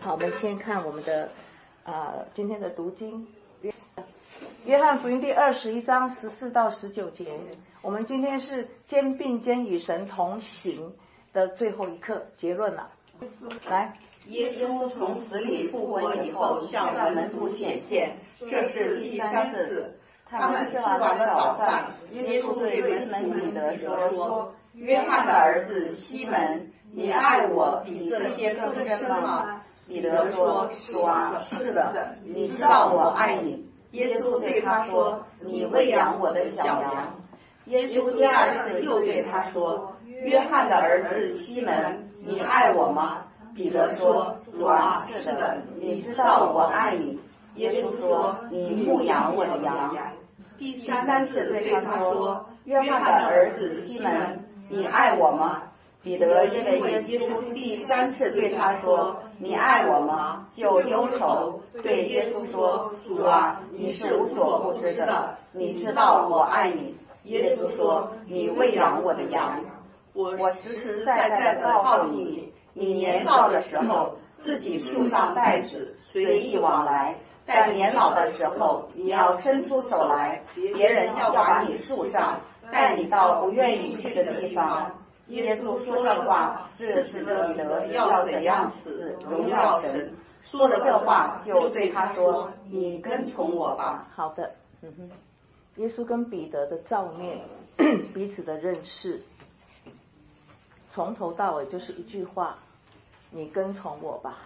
好，我们先看我们的今天的读经，约翰福音第21章14到19节。我们今天是肩并肩与神同行的最后一课，结论了。来， 耶稣从死里复活以后，向门徒显现，这是第3次。他们吃完了早饭，耶稣对西门彼得说：“约翰的儿子西门，你爱我比这些更深吗？”彼得说：“主啊，是的，你知道我爱你。”耶稣对他说：“你喂养我的小羊。”耶稣第2次又对他说：“约翰的儿子西门，你爱我吗？”彼得说：“主啊，是的，你知道我爱你。”耶稣说：“你牧养我的羊。”第3次对他说：“约翰的儿子西门，你爱我吗？”彼得因为耶稣第3次对他说：“你爱我吗？”就忧愁，对耶稣说：“主啊，你是无所不知的，你知道我爱你。”耶稣说：“你喂养我的羊。我实实在在的告诉你，你年少的时候，自己束上带子，随意往来；但年老的时候，你要伸出手来，别人要把你束上，带你到不愿意去的地方。”耶稣说这话是指着彼得要怎样死，荣耀神。说了这话，就对他说：“你跟从我吧。” 好的，耶稣跟彼得的照面，彼此的认识，从头到尾就是一句话：你跟从我吧。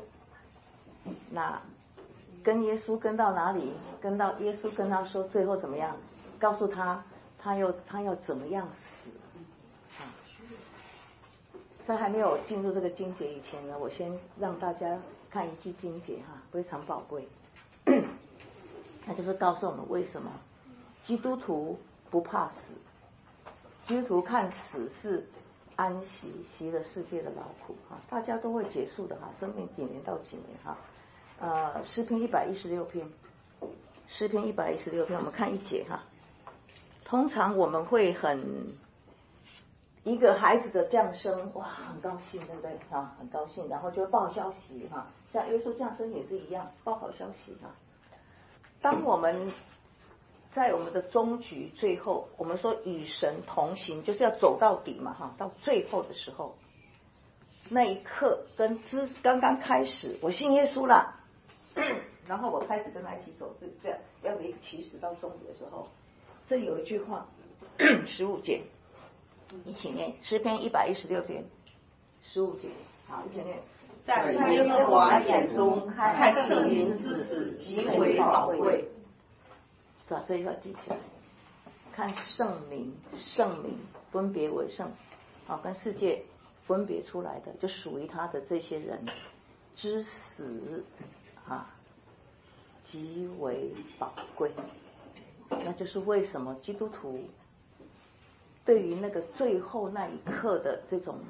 那跟耶稣跟到哪里？跟到耶稣跟他说最后怎么样？告诉他，他要怎么样死。在还没有进入这个经节以前呢，我先让大家看一句经节非常宝贵。它就是告诉我们为什么基督徒不怕死，基督徒看死是安息，息了世界的劳苦大家都会结束的生命几年到几年诗篇116篇，诗篇116篇，我们看一节通常我们会一个孩子的降生，哇，很高兴，对不对很高兴，然后就报消息像耶稣降生也是一样，报好消息当我们在我们的终局最后，我们说与神同行，就是要走到底嘛到最后的时候，那一刻跟刚刚开始，我信耶稣了，然后我开始跟他一起走，这样要有一个起始到终点的时候，这有一句话15节。一起念诗篇116篇15节，好，一起念。 在耶和华眼中，看圣灵之死极为宝贵。 把这一句话记起来，看圣灵分别为圣，跟世界分别出来的，就属于他的这些人之死极为宝贵。那就是为什么基督徒对于那个最后那一刻的这种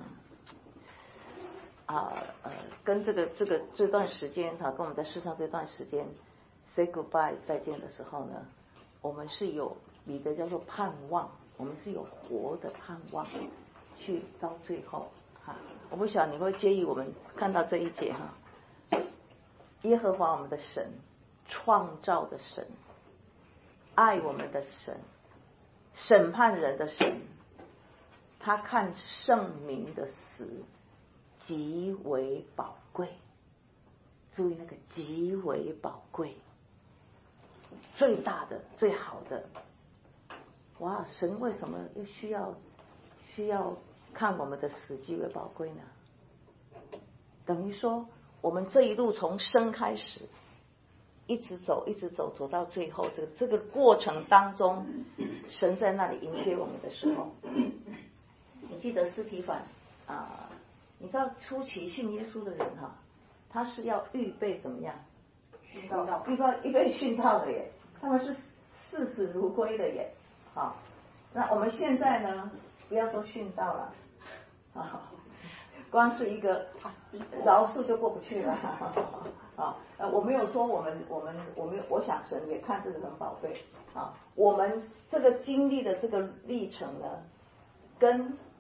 跟这段时间跟我们在世上这段时间 say goodbye 再见的时候呢，我们是有彼得叫做盼望，我们是有活的盼望去到最后我不晓得你会介意我们看到这一节耶和华我们的神，创造的神，爱我们的神，审判人的神，他看圣民的死极为宝贵。注意那个极为宝贵，最大的最好的。哇，神为什么又需要看我们的死极为宝贵呢？等于说我们这一路从生开始一直走走到最后，这个过程当中，神在那里迎接我们的时候，你记得司提反你知道初期信耶稣的人他是要预备怎么样？预备殉道的耶，他们是视死如归的耶。那我们现在呢，不要说殉道了光是一个饶恕就过不去了我没有说我想神也看这个很宝贝我们这个经历的这个历程呢，跟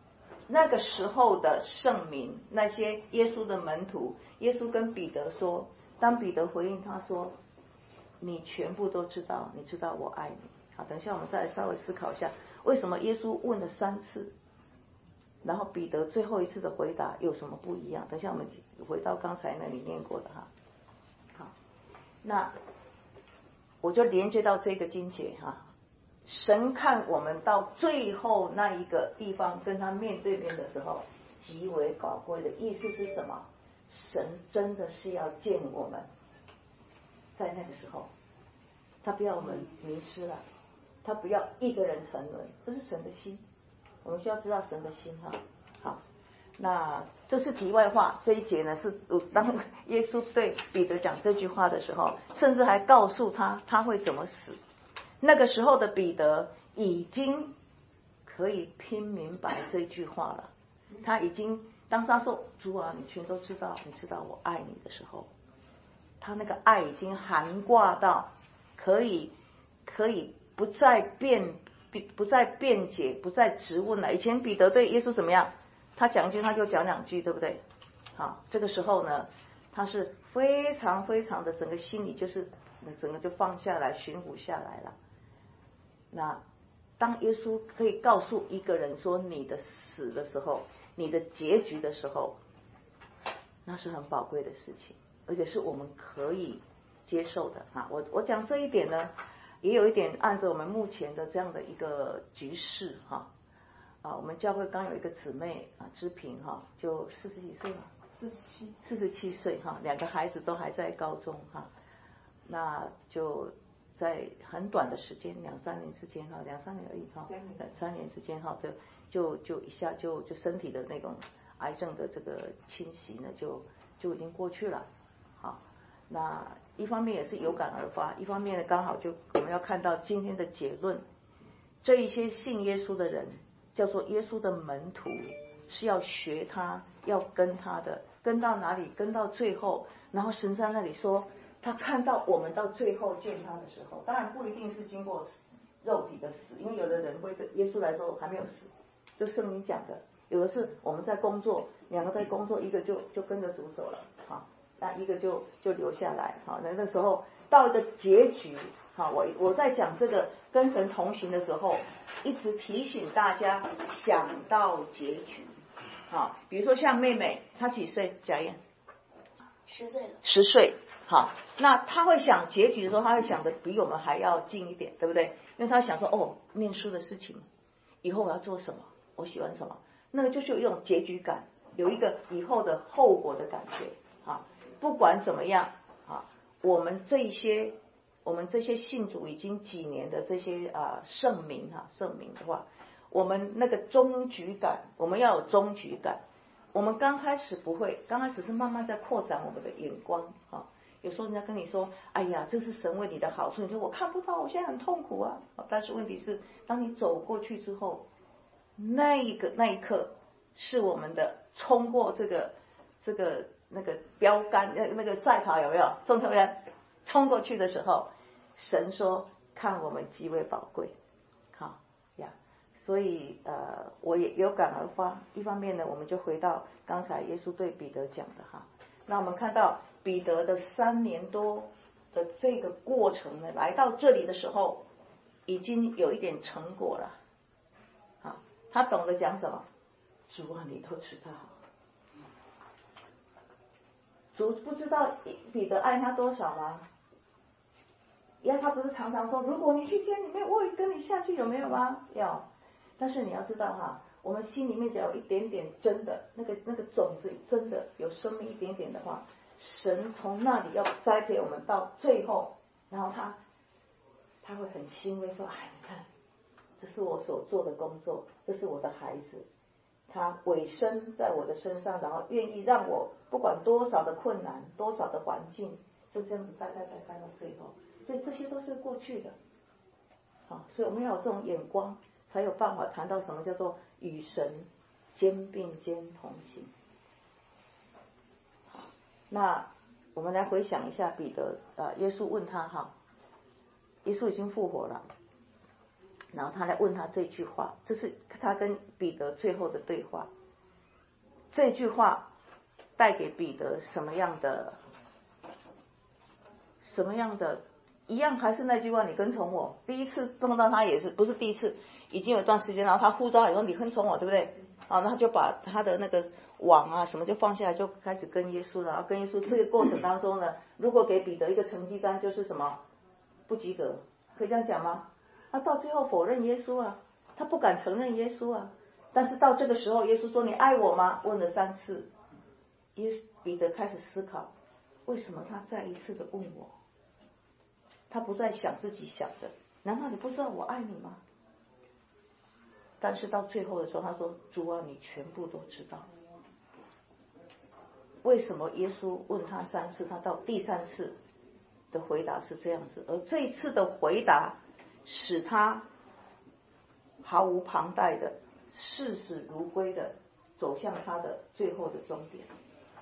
那个时候的圣民，那些耶稣的门徒，耶稣跟彼得说，当彼得回应他说，你全部都知道，你知道我爱你。好，等一下我们再来稍微思考一下，为什么耶稣问了3次，然后彼得最后一次的回答有什么不一样？等一下我们回到刚才那里念过的哈。好，那我就连接到这个经节哈。神看我们到最后那一个地方跟他面对面的时候，极为宝贵的意思是什么？神真的是要见我们，在那个时候，他不要我们迷失了，他不要一个人沉沦，这是神的心，我们需要知道神的心哈。好，那这是题外话，这一节呢是当耶稣对彼得讲这句话的时候，甚至还告诉他他会怎么死。那个时候的彼得已经可以拼明白这句话了，他已经当他说主啊，你全都知道，你知道我爱你的时候，他那个爱已经涵挂到可以不再辩解，不再质问了。以前彼得对耶稣怎么样？他讲一句他就讲2句，对不对？好，这个时候呢，他是非常非常的整个心里就是整个就放下来，驯服下来了。那当耶稣可以告诉一个人说你的死的时候，你的结局的时候，那是很宝贵的事情，而且是我们可以接受的啊。我讲这一点呢，也有一点按照我们目前的这样的一个局势哈。我们教会刚有一个姊妹知萍哈，就40几岁了，47岁哈，2个孩子都还在高中哈，那就在很短的时间2-3年之间哈，2-3年而已哈，3年之间哈，就一下就身体的那种癌症的这个侵袭呢，就已经过去了。好，那一方面也是有感而发，一方面呢刚好就我们要看到今天的结论，这一些信耶稣的人叫做耶稣的门徒，是要学他，要跟他的，跟到哪里？跟到最后，然后神在那里说，他看到我们到最后见他的时候，当然不一定是经过肉体的死，因为有的人会对耶稣来说还没有死，就圣经讲的，有的是我们在工作，2个在工作，一个就跟着主走了，好，那一个就留下来，好，那时候到一个结局，好，我在讲这个跟神同行的时候，一直提醒大家想到结局，好，比如说像妹妹，她几岁？贾燕 10岁了。 10岁，好，那她会想结局的时候，她会想的比我们还要近一点，对不对？因为她想说，念书的事情，以后我要做什么，我喜欢什么，那个就是有一种结局感，有一个以后的后果的感觉，好，不管怎么样，好，我们这些信主已经几年的这些圣民的话，我们那个终局感，我们要有终局感。我们刚开始不会，刚开始是慢慢在扩展我们的眼光啊。有时候人家跟你说，哎呀，这是神为你的好处，你说我看不到，我现在很痛苦啊。但是问题是，当你走过去之后，那一刻是我们的冲过那个标杆，那个赛跑有没有？中球员冲过去的时候，神说看我们极为宝贵，好呀。所以我也有感而发。一方面呢，我们就回到刚才耶稣对彼得讲的哈。那我们看到彼得的3年多的这个过程呢，来到这里的时候，已经有一点成果了。好，他懂得讲什么？主啊，你都知道。主不知道彼得爱他多少吗？他不是常常说，如果你去监里面，我也跟你下去，有没有吗？要。但是你要知道哈，我们心里面只要有一点点真的那个种子真的有生命一点点的话，神从那里要栽培我们到最后，然后他会很欣慰说，哎，你看，这是我所做的工作，这是我的孩子，他委身在我的身上，然后愿意让我不管多少的困难，多少的环境，就这样子带到最后。所以这些都是过去的，好，所以我们要有这种眼光，才有办法谈到什么叫做与神肩并肩同行。好，那我们来回想一下彼得，耶稣问他哈，耶稣已经复活了，然后他来问他这句话，这是他跟彼得最后的对话。 这句话带给彼得什么样的一样还是那句话，你跟从我。第一次碰到他也是，不是第一次，已经有一段时间，然后他呼召以后，你跟从我，对不对？然后他就把他的那个网啊什么就放下来，就开始跟耶稣了。然后跟耶稣这个过程当中呢，如果给彼得一个成绩单，就是什么不及格，可以这样讲吗？他到最后否认耶稣啊，他不敢承认耶稣啊。但是到这个时候，耶稣说：“你爱我吗？”问了3次，彼得开始思考，为什么他再一次的问我？他不再想自己想的，难道你不知道我爱你吗？但是到最后的时候，他说：“主啊，你全部都知道。”为什么耶稣问他3次，他到第3次的回答是这样子？而这一次的回答使他毫无旁贷的、视死如归的走向他的最后的终点。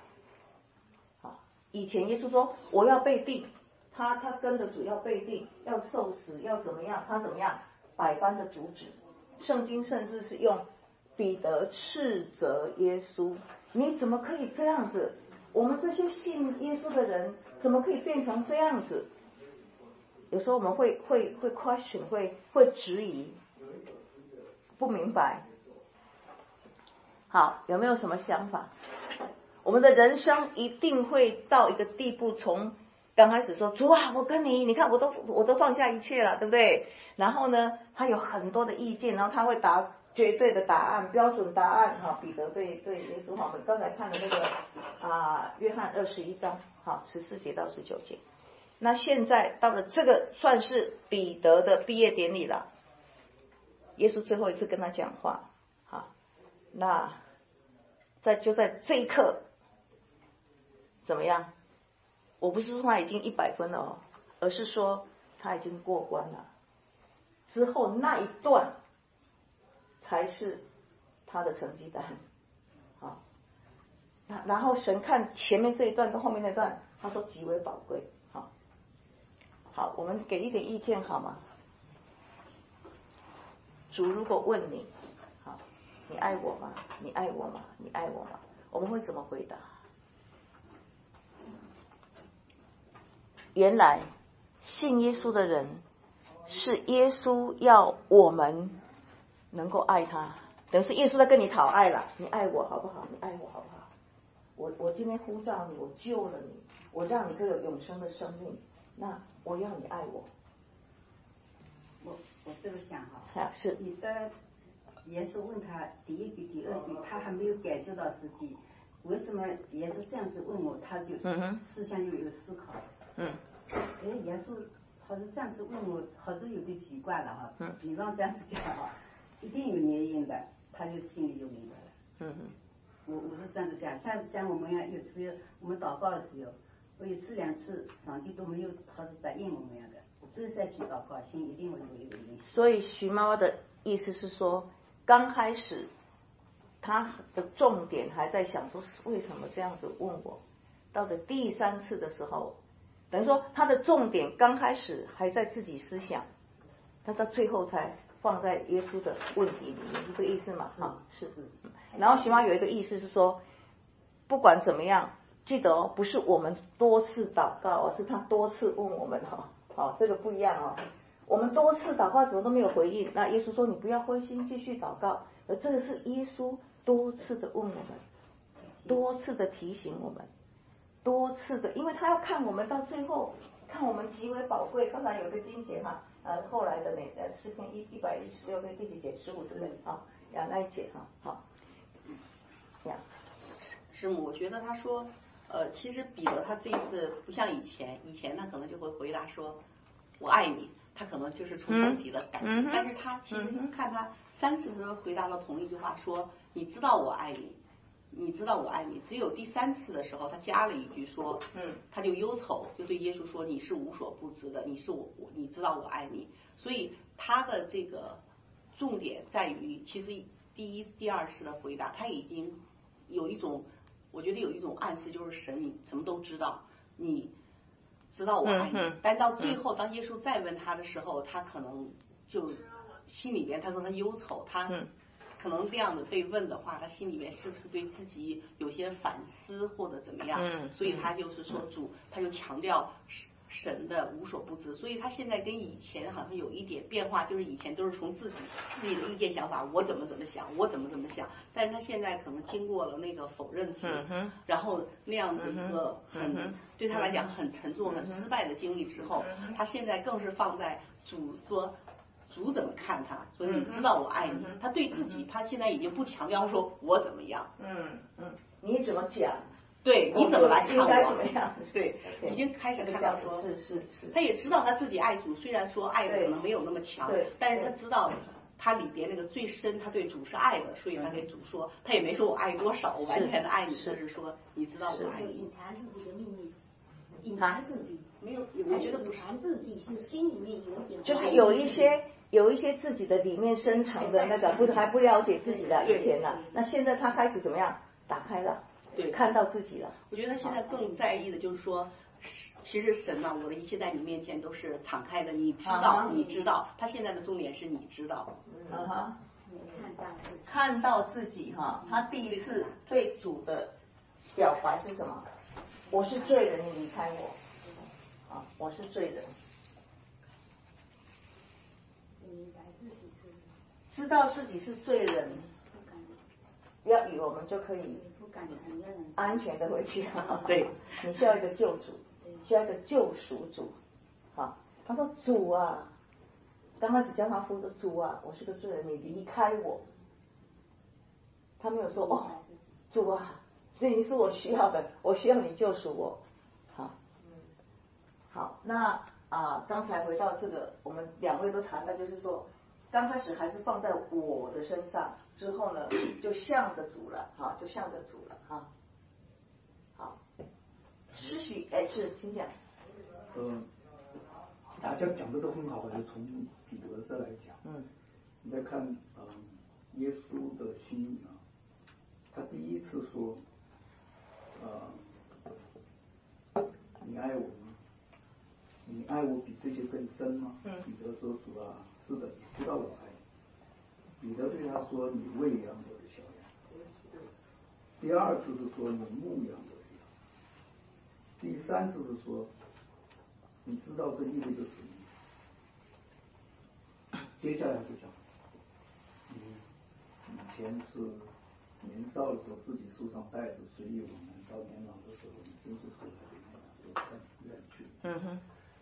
以前耶稣说：“我要被定。”他跟着主要被定，要受死，要怎么样？他怎么样？百般的阻止。圣经甚至是用彼得斥责耶稣：“你怎么可以这样子？我们这些信耶稣的人怎么可以变成这样子？”有时候我们会 question， 会质疑，不明白。好，有没有什么想法？我们的人生一定会到一个地步，从刚开始说主啊，我跟你看我都放下一切了，对不对？然后呢，他有很多的意见，然后他会答绝对的答案、标准答案。哈，彼得对耶稣，我们刚才看的那个约翰21章，好14节到19节。那现在到了这个算是彼得的毕业典礼了，耶稣最后一次跟他讲话，好，那就在这一刻，怎么样？我不是说他已经100分了哦，而是说他已经过关了。之后那一段才是他的成绩单。好，然后神看前面这一段跟后面那段，他说极为宝贵。好，我们给一点意见好吗？主如果问你，好，你爱我吗？你爱我吗？你爱我吗？我们会怎么回答？原来信耶稣的人是耶稣要我们能够爱他，等于是耶稣在跟你讨爱了。你爱我好不好？你爱我好不好？我今天呼召你，我救了你，我让你可以有永生的生命，那我要你爱我。 我这么想哈， 是你的耶稣问他第1句、第2句，他还没有感受到实际，为什么耶稣这样子问我，他就思想就有思考。耶稣好像这样子问我，好像有点奇怪了哈。你让这样子讲哈，一定有原因的，他就心里就明白了。我是这样子想，像我们呀，有时我们祷告的时候，我1次2次，上帝都没有好像答应我们样的，我这再去祷告，心一定会有原因。 所以徐妈妈的意思是说，刚开始他的重点还在想说为什么这样子问我，到了第3次的时候，等于说他的重点刚开始还在自己思想，他到最后才放在耶稣的问题里面，是这个意思吗？是。然后徐妈有一个意思是说，不管怎么样，记得哦，不是我们多次祷告哦，是他多次问我们哦，这个不一样哦。我们多次祷告怎么都没有回应，那耶稣说你不要灰心，继续祷告。而这个是耶稣多次的问我们，多次的提醒我们，多次的，因为他要看我们到最后，看我们极为宝贵。刚才有个经节哈，后来的诗篇116跟第几节？15对不对？那一节好。 师母，我觉得他说，其实彼得他这一次不像以前他可能就会回答说，我爱你，他可能就是从自己的感觉，但是他其实看他3次他都回答了同一句话，说你知道我爱你，你知道我爱你。只有第3次的时候，他加了一句说，他就忧愁，就对耶稣说你是无所不知的，你知道我爱你。所以他的这个重点在于，其实第1、第2次的回答，他已经有一种，我觉得有一种暗示，就是神你什么都知道，你知道我爱你。但到最后，当耶稣再问他的时候，他可能就心里边他说他忧愁，他可能这样的被问的话，他心里面是不是对自己有些反思或者怎么样？所以他就是说主，他就强调神的无所不知，所以他现在跟以前好像有一点变化，就是以前都是从自己的意见想法，我怎么想，我怎么想，但是他现在可能经过了那个否认题，然后那样子一个对他来讲很沉重、很失败的经历之后，他现在更是放在主说。主怎么看他？说你知道我爱你。他对自己，他现在已经不强调说我怎么样。 你怎么讲？ 对，你怎么来看我？ 怎么样？ 对，已经开始看到说， 是。 他也知道他自己爱主，虽然说爱的可能没有那么强，但是他知道他里边那个最深，他对主是爱的，所以他给主说，他也没说我爱多少，我完全的爱你，就是说你知道我爱你。 隐藏自己的秘密，隐藏自己。 没有，我觉得隐藏自己是心里面有点， 就是有一些自己的里面深藏的那个还不了解自己的以前了，那现在他开始怎么样打开了， 对， 看到自己了。 我觉得他现在更在意的就是说，其实神嘛，我的一切在你面前都是敞开的，你知道，你知道。他现在的重点是你知道。 看到自己哈，他第一次对主的表白是什么？我是罪人，你离开我。我是罪人。知道自己是罪人，要与我们就可以安全的回去。 对， 你需要一个救主，需要一个救赎主。好，他说主啊，刚开始叫他呼的主啊，我是个罪人，你离开我。他没有说哦，主啊，这已经是我需要的，我需要你救赎我。好，那刚才回到这个，我们两位都谈到，就是说，刚开始还是放在我的身上，之后呢，就向着主了，就向着主了，好，是请讲。 大家讲的都很好，就从彼得这来讲，你再看耶稣的心意啊，他第一次说，你爱我吗？你爱我比这些更深吗？彼得说主啊，是的，你知道我爱你。彼得对他说，你喂养我的小羊。第二次是说你牧养我的羊。第三次是说，你知道这意味着什么？接下来就讲，以前是年少的时候自己束上带子随意我们，到年老的时候你伸出手来给我们，说更远去。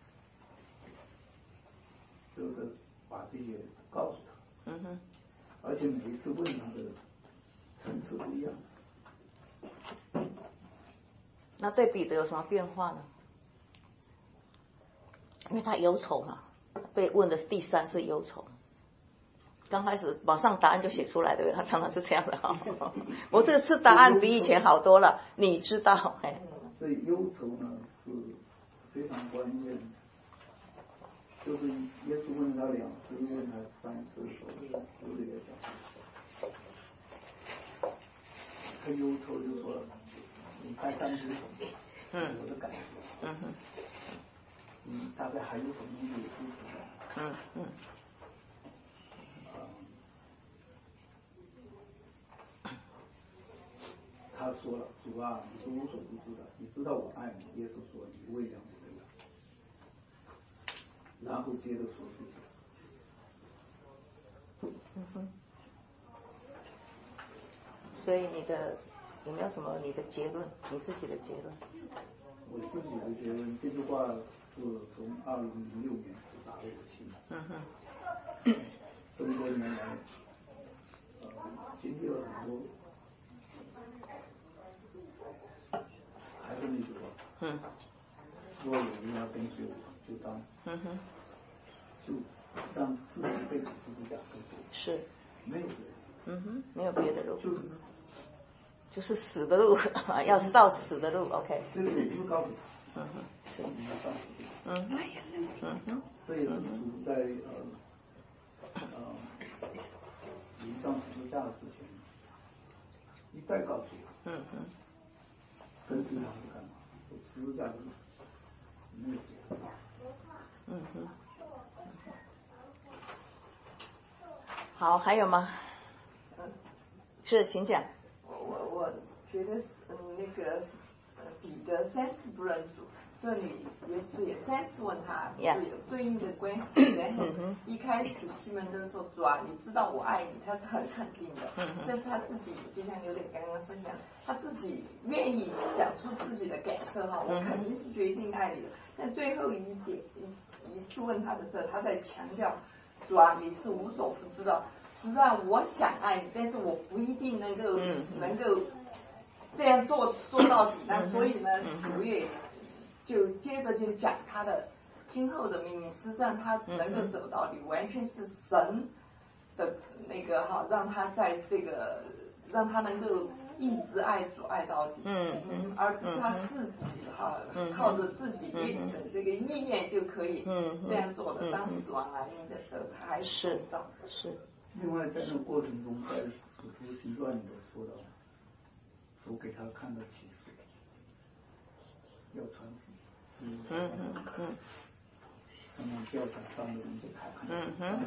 就是把这些告诉他，而且每一次问他的层次不一样。 那对彼得有什么变化呢？因为他忧愁嘛，被问的第三次忧愁。刚开始马上答案就写出来，对不对？他常常是这样的我这次答案比以前好多了，你知道。 这忧愁呢是非常关键的。就是耶稣问他2次，又问他3次的时候，有这个讲，他忧愁就说，你拍3只手，我的感觉，大概还有什么东西也不出来，他说了，主啊，你是无所不知的，你知道我爱你。耶稣说，你喂养我的羊。然后接着说这些。 所以有没有什么你的结论？你自己的结论？ 我自己的结论，这句话是从2006年打入我心的。这么多年来，经历了很多，还是那句话，若有人要跟随我，就当，就让自己被十字架跟随。 是。 没有别的。 没有别的路。 就是死的路，要照死的路 ，OK。 就是你就告诉他。 是。 你要照死的路。这也是主在临上十字架的事情，一再告诉我。跟随他是干嘛？走十字架的路，没有别的。 好，还有吗？ 是，请讲。 我觉得那个彼得3次不认主，这里耶稣也3次问他是有对应的关系。然后一开始西门都说主啊，你知道我爱你，他是很肯定的，这是他自己，就像刘点刚刚分享，他自己愿意讲出自己的感受哈，我肯定是决定爱你的。但最后一次问他的时候，他在强调主啊，你是无所不知道，虽然我想爱你，但是我不一定能够这样做到底。那所以呢，主也就接着就讲他的今后的命运，实际上他能够走到底，完全是神的那个哈，让他在这个让他能够一直爱主爱到底，而不是他自己哈靠着自己的这个意念就可以这样做的。当死亡来临的时候，他还是做到。 是。 另外，在这个过程中，在使徒行传里头说到，主给他看到启示，要传福音，上面吊场上的人给他看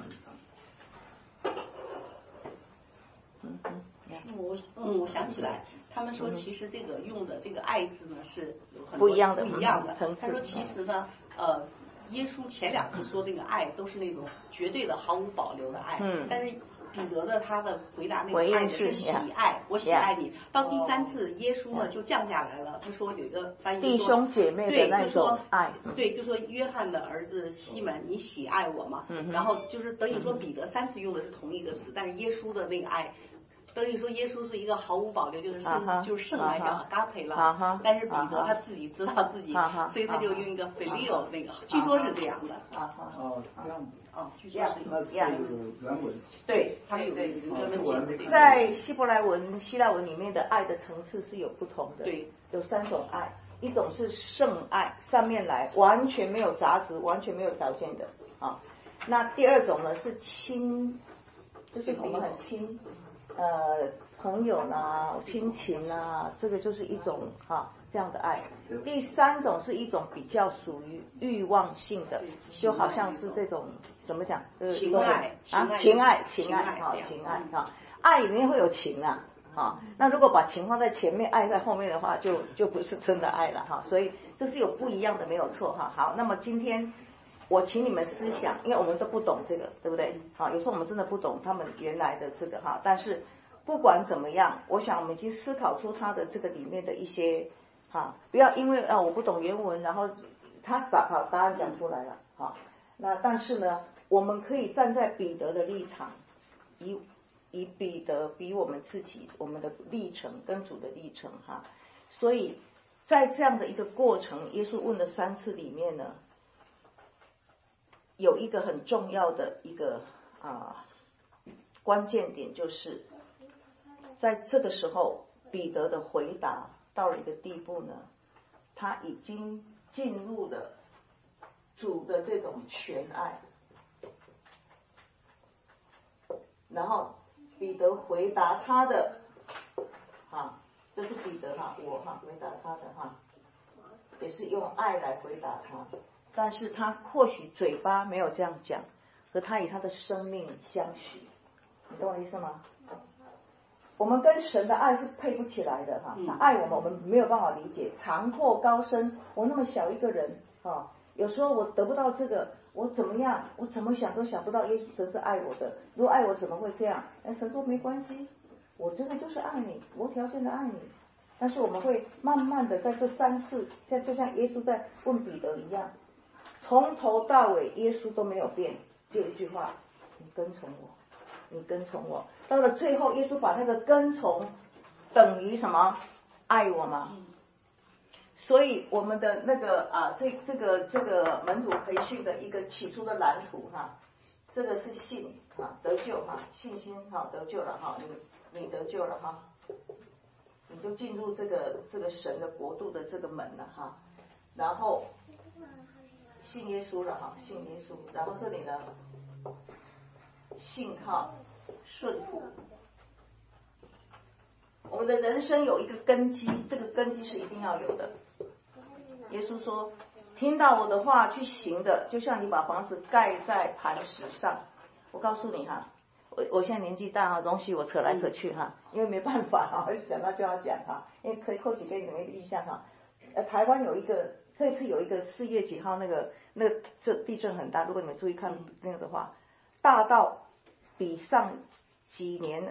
到， 我想起来，他们说其实这个用的这个爱字呢是有很多不一样的。 他说其实呢，耶稣前2次说那个爱都是那种绝对的毫无保留的爱，但是彼得的他的回答那个爱是喜爱，我喜爱你。到第3次耶稣呢就降下来了，他说有一个翻译弟兄姐妹的那种爱， 对，就说约翰的儿子西门，你喜爱我吗？然后就是等于说彼得3次用的是同一个词，但是耶稣的那个爱。等于说耶稣是一个毫无保留，就是圣爱叫阿培了，但是彼得他自己知道自己，所以他就用一个 filio 那个，据说是这样的。 哦，这样子。 据说是原文。 对，他们有专门讲这个。 在希伯来文、希腊文里面的爱的层次是有不同的。 对， 有3种爱，一种是圣爱，上面来完全没有杂质、完全没有条件的啊。那第2种呢是亲，就是我们很亲。朋友啦、亲情啦，这个就是一种这样的爱。第3种是一种比较属于欲望性的，就好像是这种怎么讲？ 情爱爱里面会有情那如果把情放在前面，爱在后面的话，就不是真的爱了所以这是有不一样的，没有错好，那么今天我请你们思想，因为我们都不懂这个，对不对？有时候我们真的不懂他们原来的这个但是不管怎么样，我想我们已经思考出他的这个里面的一些不要因为我不懂原文，然后他把答案讲出来了那但是呢，我们可以站在彼得的立场，以彼得比我们自己我们的历程跟主的历程所以在这样的一个过程，耶稣问了3次里面呢，有一个很重要的一个关键点，就是在这个时候彼得的回答到了一个地步呢，他已经进入了主的这种全爱，然后彼得回答他的这是彼得我回答他的也是用爱来回答他，但是他或许嘴巴没有这样讲，可他以他的生命相许，你懂我意思吗？我们跟神的爱是配不起来的他爱我们没有办法理解，长阔高深，我那么小一个人有时候我得不到这个，我怎么样，我怎么想都想不到耶稣神是爱我的，如果爱我怎么会这样？神说没关系，我真的就是爱你，无条件的爱你。但是我们会慢慢的在这3次，就像耶稣在问彼得一样，从头到尾耶稣都没有变，就一句话，你跟从我，你跟从我。到了最后耶稣把那个跟从等于什么？爱我吗？所以我们的那个这个门徒培训的一个起初的蓝图这个是信得救信心得救了你得救了你就进入这个神的国度的这个门了然后信耶稣了信耶稣，然后这里呢信靠顺服。我们的人生有一个根基，这个根基是一定要有的。耶稣说听到我的话去行的，就像你把房子盖在磐石上。我告诉你我现在年纪大哈，容许我扯来扯去哈，因为没办法哈，讲到就要讲哈，因为可以coach给你们一个印象哈。台湾有一个这次有一个4月几号那个这地震很大，如果你们注意看那个的话，大到比上几年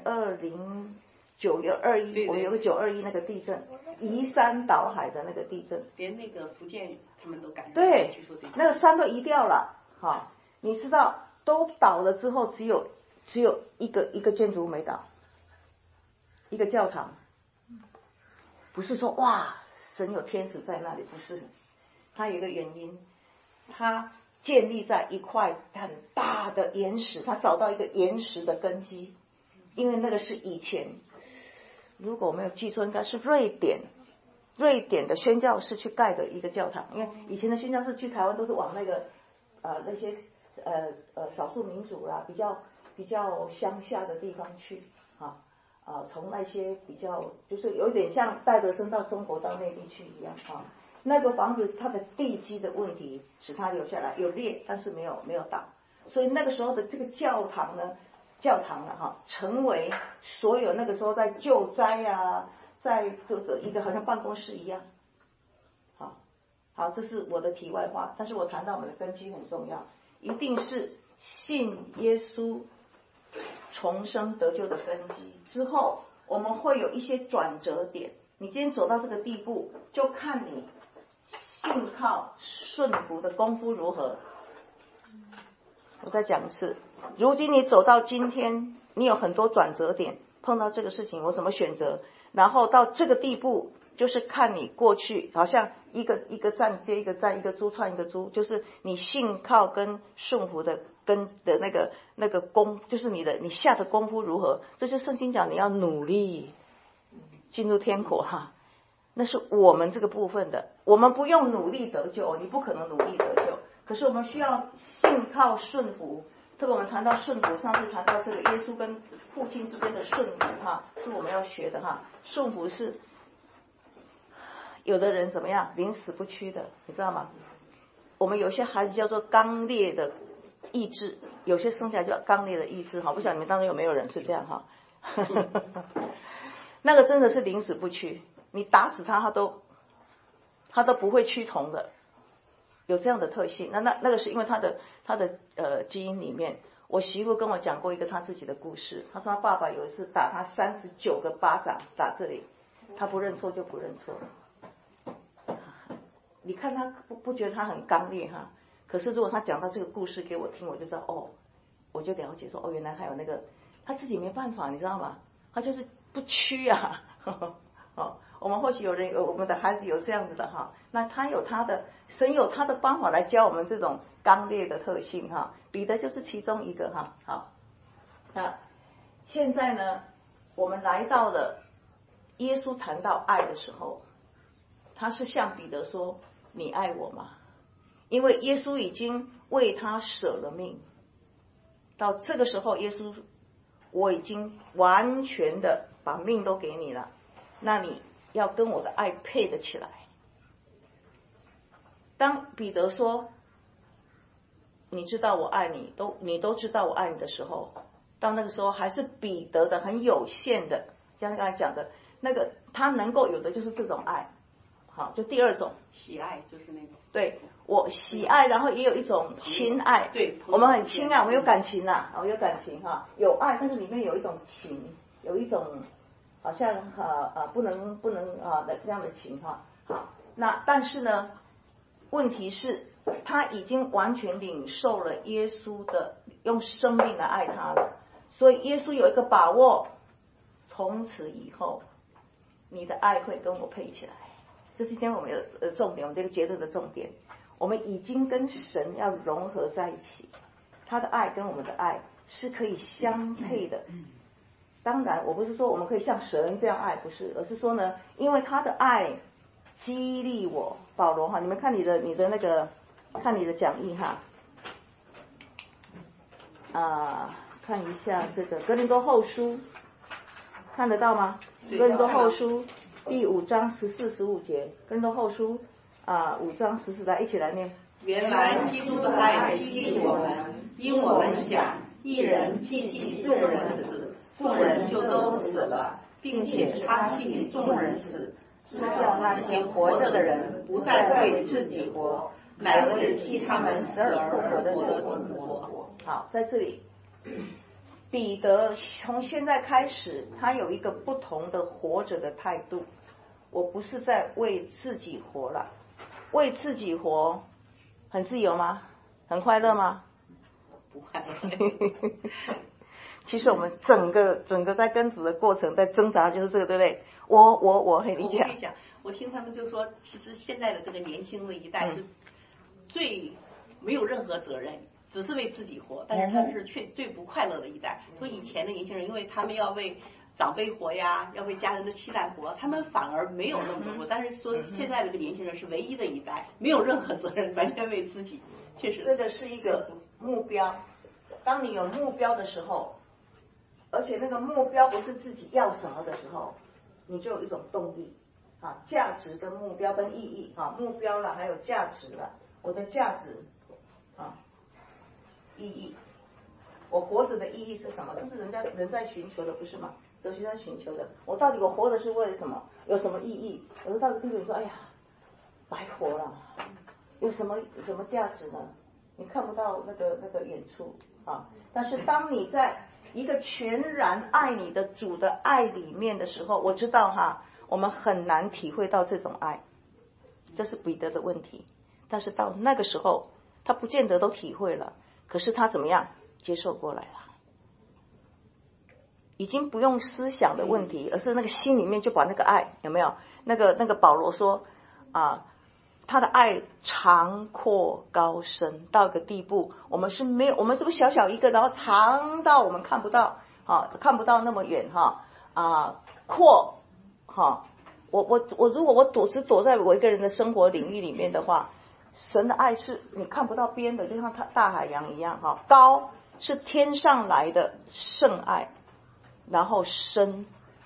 9月21，我们有个921那个地震，移山倒海的那个地震， 连那个福建他们都感受到。 对，那个山都移掉了哈。你知道都倒了之后，只有一个建筑物没倒，一个教堂。不是说哇神有天使在那里，不是，它有一个原因，它建立在一块很大的岩石，它找到一个岩石的根基，因为那个是以前，如果我没有记错，应该是瑞典的宣教士去盖的一个教堂，因为以前的宣教士去台湾都是往那个那些少数民族啦，比较乡下的地方去从那些比较就是有点像戴德生到中国到内地去一样那个房子它的地基的问题使它留下来，有裂但是没有倒，所以那个时候的这个教堂了成为所有那个时候在救灾在这一个好像办公室一样。好，这是我的题外话，但是我谈到我们的根基很重要，一定是信耶稣重生得救的根基之后，我们会有一些转折点。你今天走到这个地步，就看你信靠顺服的功夫如何。我再讲一次，如今你走到今天，你有很多转折点，碰到这个事情我怎么选择，然后到这个地步就是看你过去好像一个站接一个站，一个猪串一个猪，就是你信靠跟顺服的跟的那个功，就是你下的功夫如何。这就圣经讲你要努力进入天国那是我们这个部分的，我们不用努力得救，你不可能努力得救，可是我们需要信靠顺服。特别我们谈到顺服，上次谈到这个耶稣跟父亲之间的顺服是我们要学的顺服是有的人怎么样临死不屈的，你知道吗？我们有些孩子叫做刚烈的意志，有些生下来叫刚烈的意志不晓得你们当中有没有人是这样那个真的是临死不屈，你打死他都不会屈从的，有这样的特性。那个是因为他的基因里面。我媳妇跟我讲过一个他自己的故事，他说他爸爸有一次打他39个巴掌，打这里，他不认错就不认错了。你看他不觉得他很刚烈可是如果他讲到这个故事给我听，我就知道我就了解说原来他有那个他自己没办法，你知道吗？他就是不屈我们或许我们的孩子有这样子的那他有他的神有他的方法来教我们这种刚烈的特性彼得就是其中一个好，那现在呢，我们来到了耶稣谈到爱的时候，他是向彼得说你爱我吗？因为耶稣已经为他舍了命，到这个时候耶稣我已经完全的把命都给你了，那你要跟我的爱配得起来。当彼得说你知道我爱你，你都知道我爱你的时候，到那个时候还是彼得的很有限的，像刚才讲的那个他能够有的就是这种爱。好，就第二种喜爱，就是那种对我喜爱，然后也有一种亲爱。 对， 我们很亲爱，我们有感情有感情有爱，但是里面有一种情，有一种好像不能的这样的情好，那但是呢，问题是他已经完全领受了耶稣的用生命来爱他了，所以耶稣有一个把握，从此以后你的爱会跟我配起来。这是今天我们的重点，我们这个节日的重点，我们已经跟神要融合在一起，他的爱跟我们的爱是可以相配的。当然我不是说我们可以像神这样爱，不是，而是说呢，因为他的爱激励我。保罗你们看你的那个看你的讲义看一下这个哥林多后书，看得到吗？哥林多后书第5章14、15节，哥林多后书5章14，来一起来念。 原来基督的爱激励我们，因我们想一人既替众人死，众人就都死了，并且他替众人死，是叫那些活着的人不再为自己活，乃是替他们死而复活的主活。 好，在这里，彼得从现在开始，他有一个不同的活着的态度。我不是在为自己活了，为自己活很自由吗？很快乐吗？ 不快乐。 其实我们整个在跟主的过程，在挣扎就是这个，对不对？我很理解。 我跟你讲，我听他们就说，其实现在的这个年轻的一代是最没有任何责任，只是为自己活，但是他们是最不快乐的一代。说以前的年轻人，因为他们要为长辈活呀，要为家人的期待活，他们反而没有那么多活。但是说现在这个年轻人是唯一的一代，没有任何责任，完全为自己。确实， 这个是一个目标。当你有目标的时候，而且那个目标不是自己要什么的时候，你就有一种动力啊，价值跟目标跟意义啊，目标了还有价值了，我的价值啊，意义，我活着的意义是什么？这是人在寻求的，不是吗？哲学在寻求的。我到底我活着是为了什么？有什么意义？有的到底对你说，哎呀，白活了，有什么价值呢？你看不到那个远处啊。但是当你在一个全然爱你的主的爱里面的时候，我知道哈，我们很难体会到这种爱，这是彼得的问题。但是到那个时候，他不见得都体会了，可是他怎么样接受过来了？已经不用思想的问题，而是那个心里面就把那个爱，有没有？那个保罗说啊，他的爱长阔高深到一个地步，我们是不是小小一个，然后长到我们看不到啊，看不到那么远哈啊，阔哈。我如果我只躲在我一个人的生活领域里面的话，神的爱是你看不到边的，就像大海洋一样哈。高是天上来的圣爱，然后深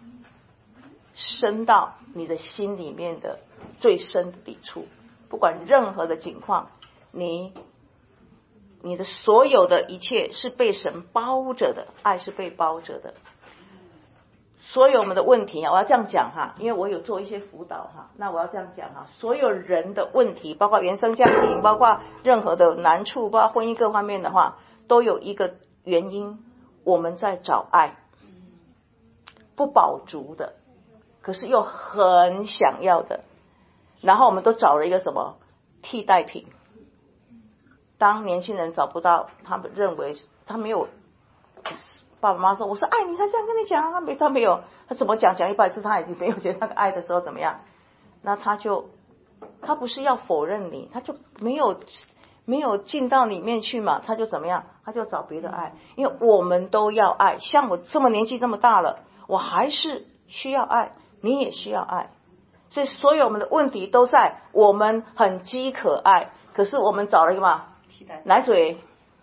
到你的心里面的最深的底处。不管任何的情况，你的所有的一切是被神包着的，爱是被包着的。所有我们的问题啊，我要这样讲哈，因为我有做一些辅导哈，那我要这样讲哈，所有人的问题，包括原生家庭，包括任何的难处，包括婚姻各方面的话，都有一个原因，我们在找爱，不饱足的，可是又很想要的。然后我们都找了一个什么替代品。当年轻人找不到，他们认为他没有，爸爸妈妈说我是爱你才这样跟你讲，他没有，他怎么讲100次他已经没有觉得那个爱的时候怎么样？那他不是要否认你，他就没有进到里面去嘛，他就怎么样？他就找别的爱，因为我们都要爱。像我这么年纪这么大了，我还是需要爱，你也需要爱。所以所有我们的问题都在我们很饥渴爱，可是我们找了一个嘛奶嘴，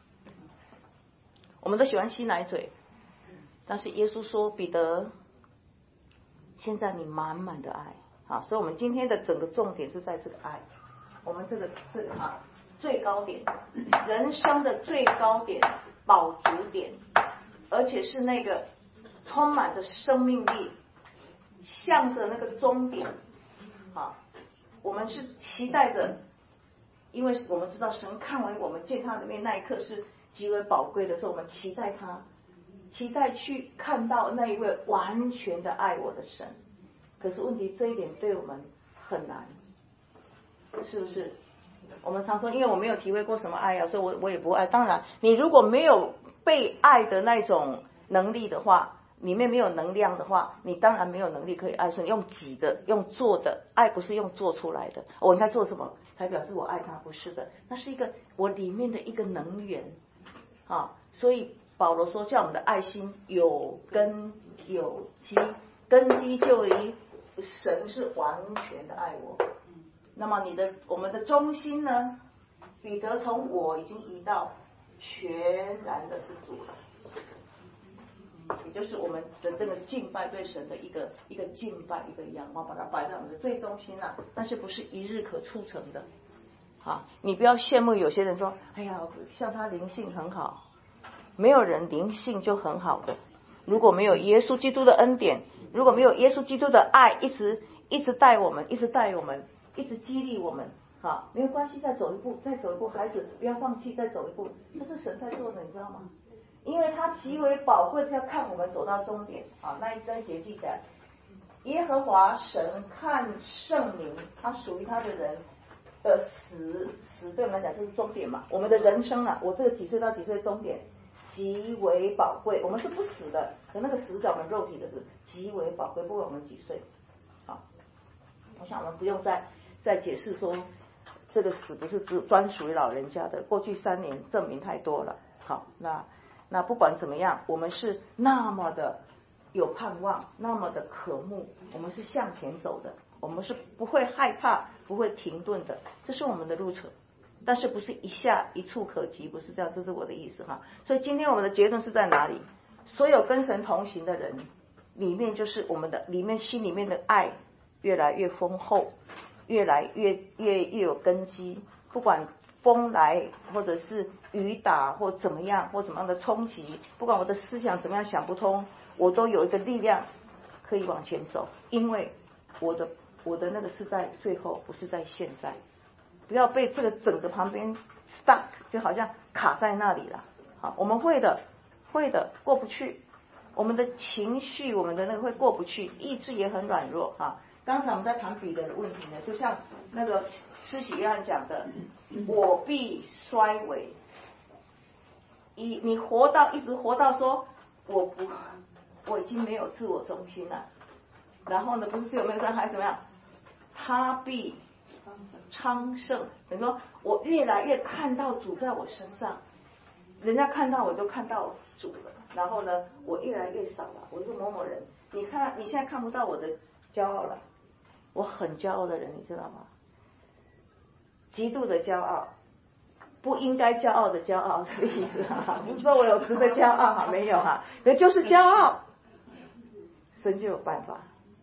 我们都喜欢吸奶嘴。但是耶稣说，彼得，现在你满满的爱啊！所以我们今天的整个重点是在这个爱，我们这个啊最高点，人生的最高点，饱足点，而且是那个充满着生命力，向着那个终点。啊，我们是期待着，因为我们知道神看完我们见他的面那一刻是极为宝贵的时候，我们期待他，期待去看到那一位完全的爱我的神。可是问题这一点对我们很难，是不是？我们常说，因为我没有体会过什么爱啊，所以我也不爱。当然，你如果没有被爱的那种能力的话，里面没有能量的话，你当然没有能力可以爱。所以用挤的，用做的，爱不是用做出来的。我应该做什么才表示我爱他？不是的，那是一个我里面的一个能源啊。所以保罗说，叫我们的爱心有根有基，根基就于神是完全的爱我。那么我们的中心呢？彼得从我已经移到全然的是主了。也就是我们的这个敬拜对神的一个敬拜，一个仰望，把它摆在我们的最中心了。但是不是一日可促成的。好，你不要羡慕有些人说，哎呀，像他灵性很好， 没有人灵性就很好的。如果没有耶稣基督的恩典，如果没有耶稣基督的爱，一直带我们，一直激励我们，好，没有关系，再走一步，孩子不要放弃，再走一步，这是神在做的，你知道吗？因为他极为宝贵，是要看我们走到终点。好，那一节记起来，耶和华神看圣灵，他属于他的人的死对我们来讲就是终点嘛。我们的人生啊，我这个几岁到几岁终点极为宝贵，我们是不死的，可那个死在我们肉体的是极为宝贵，不管我们几岁。好，我想我们不用再解释说这个死不是只专属于老人家的，过去3年证明太多了。好，那不管怎么样，我们是那么的有盼望，那么的渴慕，我们是向前走的，我们是不会害怕，不会停顿的，这是我们的路程。但是不是一触可及，不是这样，这是我的意思哈。所以今天我们的结论是在哪里？所有跟神同行的人里面，就是我们的里面心里面的爱越来越丰厚，越来越有根基。不管风来，或者是雨打，或怎么样的冲击，不管我的思想怎么样想不通，我都有一个力量可以往前走，因为我的那个是在最后，不是在现在。不要被这个整个旁边 stuck， 就好像卡在那里了。好，我们会的，过不去。我们的情绪，我们的那个会过不去，意志也很软弱哈。刚才我们在谈彼得的问题呢，就像那个施洗约翰讲的，我必衰微。你一直活到说我已经没有自我中心了。然后呢，不是只有没有还怎么样？他必昌盛，等于说我越来越看到主在我身上，人家看到我就看到主了。然后呢，我越来越少了，我是某某人。你看，你现在看不到我的骄傲了，我很骄傲的人，你知道吗？极度的骄傲，不应该骄傲的骄傲，这个意思哈，不是说我有值得骄傲哈，没有哈，那就是骄傲。神就有办法，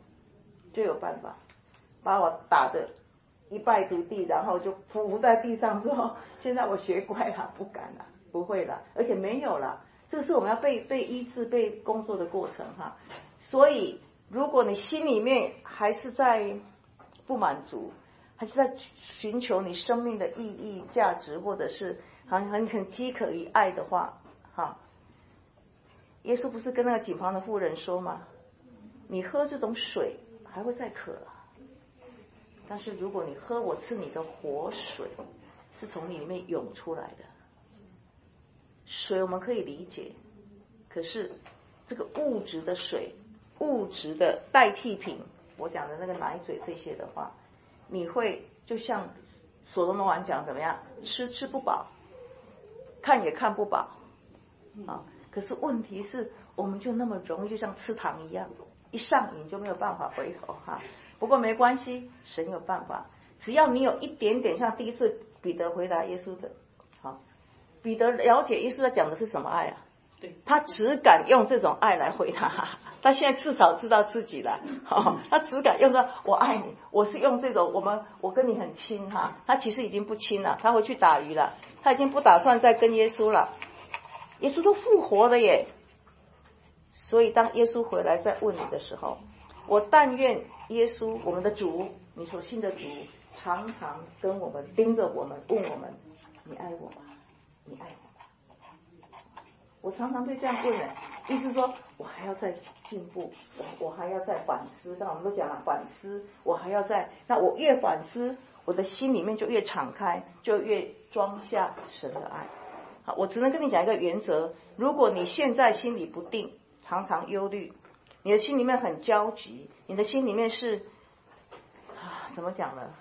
把我打得一败涂地，然后就伏在地上说：“现在我学乖了，不敢了，不会了，而且没有了。”这是我们要被医治、被工作的过程哈。所以，如果你心里面还是在不满足，还是在寻求你生命的意义、价值，或者是很饥渴于爱的话，哈，耶稣不是跟那个井旁的妇人说吗？你喝这种水还会再渴啊。但是如果你喝我赐你的活水，是从你里面涌出来的水，我们可以理解。可是这个物质的水，物质的代替品，我讲的那个奶嘴这些的话，你会就像所罗门王讲怎么样，吃不饱，看也看不饱啊。可是问题是，我们就那么容易，就像吃糖一样，一上瘾就没有办法回头哈。不过没关系，神有办法，只要你有一点点像第一次彼得回答耶稣的，好，彼得了解耶稣在讲的是什么爱啊？ 对， 他只敢用这种爱来回答，他现在至少知道自己了，他只敢用说我爱你，我是用这种我跟你很亲哈，他其实已经不亲了，他回去打鱼了，他已经不打算再跟耶稣了，耶稣都复活了耶。所以当耶稣回来再问你的时候，我但愿耶稣我们的主，你所信的主，常常跟我们盯着我们，问我们，你爱我吗？你爱我吗？我常常会这样问人，意思说我还要再进步，我还要再反思。刚才我们都讲了反思，我还要再，那我越反思，我的心里面就越敞开，就越装下神的爱。好，我只能跟你讲一个原则，如果你现在心里不定，常常忧虑，你的心里面很焦急，你的心里面是怎么讲呢？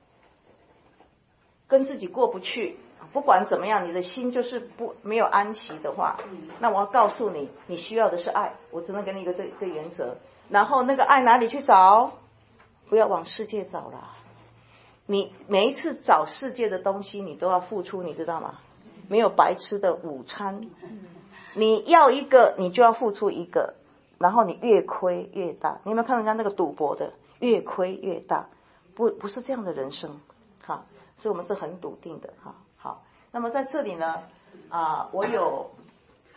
跟自己过不去，不管怎么样，你的心就是没有安息的话，那我要告诉你，你需要的是爱。我只能给你一个这个原则。然后那个爱哪里去找？不要往世界找了。你每一次找世界的东西，你都要付出，你知道吗？没有白吃的午餐。你要一个，你就要付出一个，然后你越亏越大。你有没有看人家那个赌博的，越亏越大？不是这样的人生，哈，所以我们是很笃定的，哈。好，那么在这里呢，我有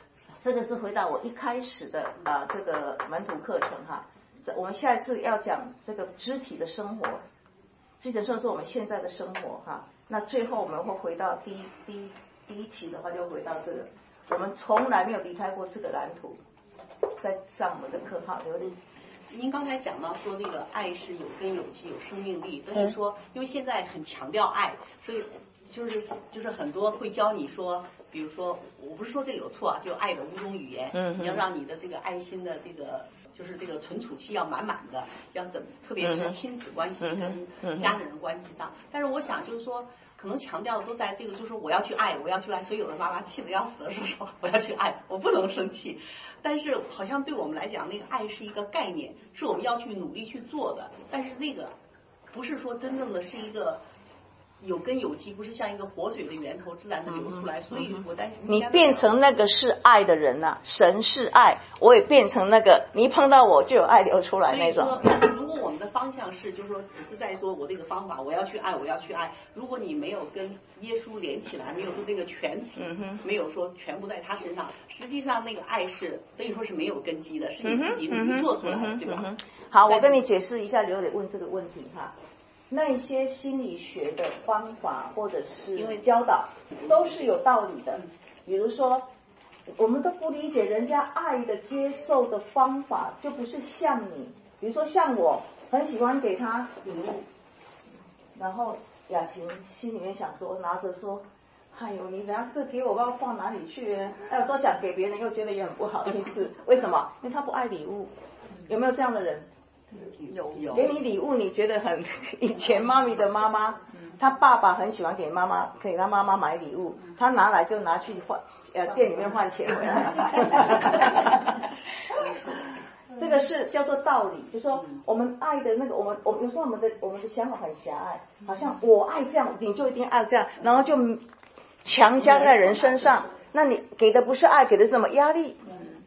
这个是回到我一开始的这个门徒课程哈。我们下一次要讲这个肢体的生活，基本上是我们现在的生活哈。那最后我们会回到第一期的话，就回到这个，我们从来没有离开过这个蓝图，在上我们的课哈。刘丽， 您刚才讲到说这个爱是有根有基有生命力，所以说因为现在很强调爱，所以就是很多会教你说，比如说我不是说这个有错啊，就爱的5种语言，你要让你的这个爱心的这个就是这个存储器要满满的，要特别是亲子关系跟家人关系上。但是我想就是说，可能强调的都在这个，就是说我要去爱，我要去爱，所以有的妈妈气得要死的时候说我要去爱，我不能生气。但是好像对我们来讲，那个爱是一个概念，是我们要去努力去做的，但是那个不是说真正的是一个有根有基，不是像一个活水的源头自然的流出来。所以我在你变成那个是爱的人啊，神是爱，我也变成那个，你一碰到我就有爱流出来那种。 如果我们的方向是就是说只是在说我这个方法我要去爱，我要去爱，如果你没有跟耶稣连起来，没有说这个全没有说全部在他身上，实际上那个爱是等于说是没有根基的，是你自己努力做出来的，对吧？ 好，我跟你解释一下刘磊问这个问题哈。那些心理学的方法或者是教导都是有道理的，比如说我们都不理解人家爱的接受的方法，就不是像你，比如说像我很喜欢给他礼物，然后雅琴心里面想说，拿着说，哎呦，你等下这给我不知道放哪里去呢？哎，有时候想给别人又觉得也很不好意思，为什么？因为他不爱礼物。有没有这样的人？有。给你礼物你觉得很，以前妈咪的妈妈，他爸爸很喜欢给他妈妈买礼物，他拿来就拿去换店里面换钱回来。这个是叫做道理，就是说我们爱的那个，我们有时候我们的想法很狭隘，好像我爱这样，你就一定爱这样，然后就强加在人身上，那你给的不是爱，给的是什么压力？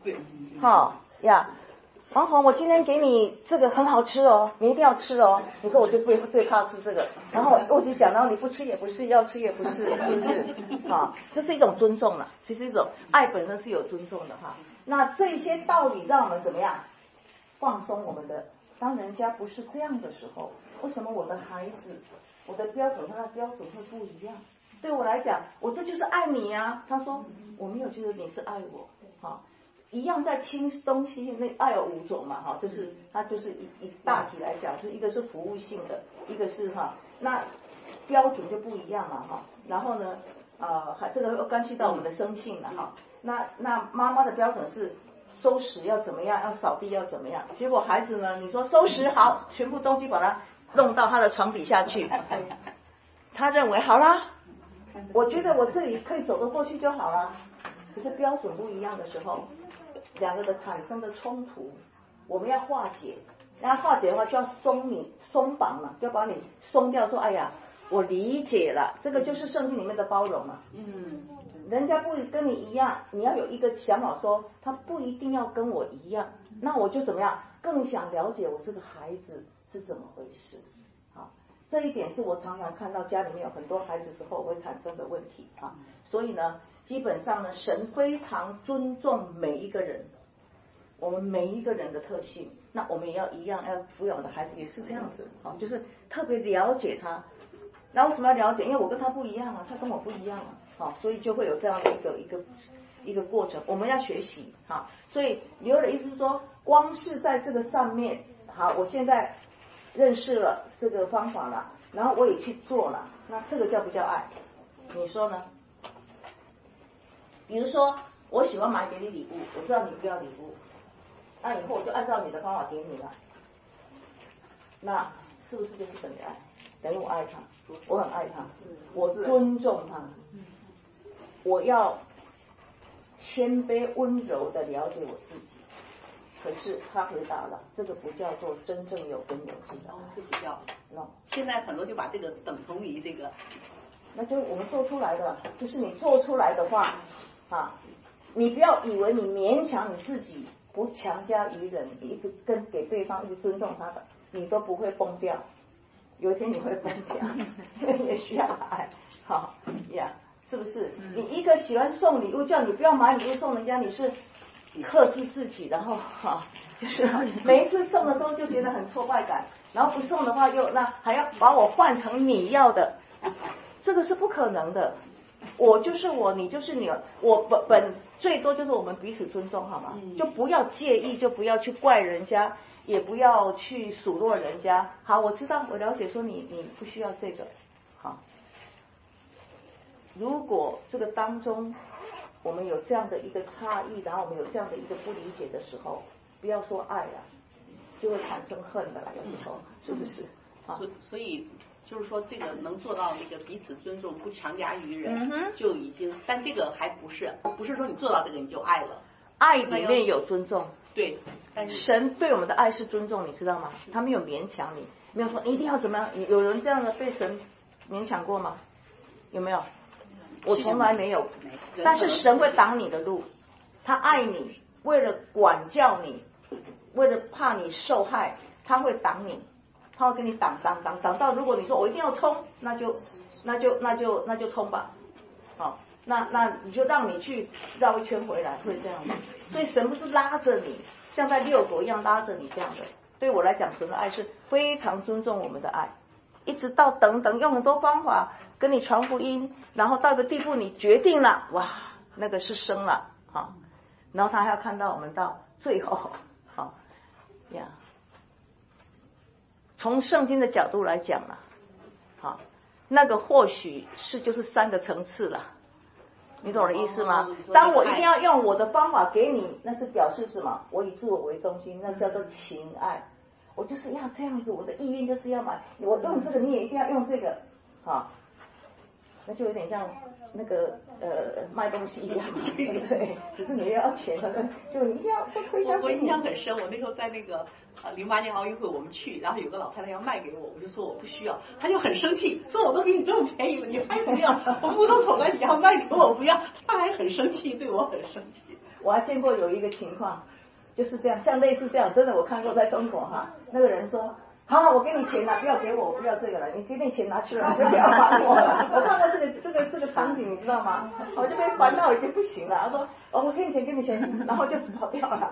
王红，我今天给你这个很好吃哦，你一定要吃哦。你说我就最怕吃这个，然后我就讲到你不吃也不是，要吃也不是，是不是？这是一种尊重了，其实一种爱本身是有尊重的哈。那这些道理让我们怎么样放松我们的？当人家不是这样的时候，为什么我的孩子，我的标准和他的标准会不一样？对我来讲，我这就是爱你啊。他说我没有觉得你是爱我，一样在亲东西，那爱有5种嘛，就是它就是一大体来讲，就是一个是服务性的，一个是那标准就不一样了然后呢，这个又关系到我们的生性了那妈妈的标准是收拾要怎么样，要扫地要怎么样，结果孩子呢，你说收拾好，全部东西把它弄到他的床底下去，他认为好啦，我觉得我这里可以走得过去就好了，可是标准不一样的时候。两个的产生的冲突，我们要化解，然后化解的话就要松绑嘛，就要把你松掉，说哎呀，我理解了，这个就是圣经里面的包容嘛。人家不跟你一样，你要有一个想法说，他不一定要跟我一样，那我就怎么样，更想了解我这个孩子是怎么回事。这一点是我常常看到家里面有很多孩子之后会产生的问题所以呢。基本上呢，神非常尊重每一个人，我们每一个人的特性，那我们也要一样，要抚养的孩子也是这样子就是特别了解他。那为什么要了解？因为我跟他不一样他跟我不一样所以就会有这样的一个过程，我们要学习所以刘的意思是说，光是在这个上面，好，我现在认识了这个方法了，然后我也去做了，那这个叫不叫爱？你说呢？比如说我喜欢买给你礼物，我知道你不要礼物，那以后我就按照你的方法给你了，那是不是就是等于爱？等于我爱他，我很爱他，我尊重他，我要谦卑温柔的了解我自己。可是他回答了，这个不叫做真正有根有基的这不叫。现在很多就把这个等同于这个， 那就是我们做出来的，就是你做出来的话你不要以为你勉强你自己，不强加于人，你一直给对方一直尊重他的，你都不会崩掉。有一天你会崩掉，因为也需要爱， 是不是？你一个喜欢送礼物，叫你不要买礼物送人家，你是克制自己，然后就是每一次送的时候就觉得很挫败感，然后不送的话又那还要把我换成你要的，这个是不可能的。我就是我，你就是你，我本最多就是我们彼此尊重，好吗？就不要介意，就不要去怪人家，也不要去数落人家。好，我知道，我了解，说你不需要这个。好，如果这个当中我们有这样的一个差异，然后我们有这样的一个不理解的时候，不要说爱了，就会产生恨的了，有时候是不是？ 所以就是说，这个能做到那个彼此尊重，不强加于人，就已经。但这个还不是说你做到这个你就爱了。 爱里面有尊重， 对。但是神对我们的爱是尊重，你知道吗？他没有勉强你，没有说你一定要怎么样。有人这样的被神勉强过吗？有没有？我从来没有。但是神会挡你的路，他爱你，为了管教你，为了怕你受害，他会挡你。他会跟你挡到，如果你说我一定要冲，那就冲吧，好，那你就让你去绕一圈回来，会这样的。所以神不是拉着你，像在遛狗一样拉着你这样的。对我来讲，神的爱是非常尊重我们的爱，一直到等用很多方法跟你传福音，然后到个地步你决定了，哇，那个是生了，好，然后他还要看到我们到最后，好呀。从圣经的角度来讲了，好，那个或许是就是3个层次了，你懂我的意思吗？当我一定要用我的方法给你，那是表示什么？我以自我为中心，那叫做情爱。我就是要这样子，我的意愿就是要买，我用这个你也一定要用这个，好，那就有点像那个卖东西一样，对不对？只是你要钱，就你一定要都推销给你。 我印象很深，我那时候在那个08年奥运会我们去，然后有个老太太要卖给我，我就说我不需要，她就很生气，说我都给你这么便宜了，你还不要？我目瞪口呆，你要卖给我不要？她还很生气，对我很生气。 我还见过有一个情况，就是这样，像类似这样，真的我看过在中国哈，那个人说。好，我给你钱了，不要给我，我不要这个了，你给你钱拿去了，就不要还我了。我看过这个场景，你知道吗？我就被烦到已经不行了。他说，我给你钱，然后就跑掉了。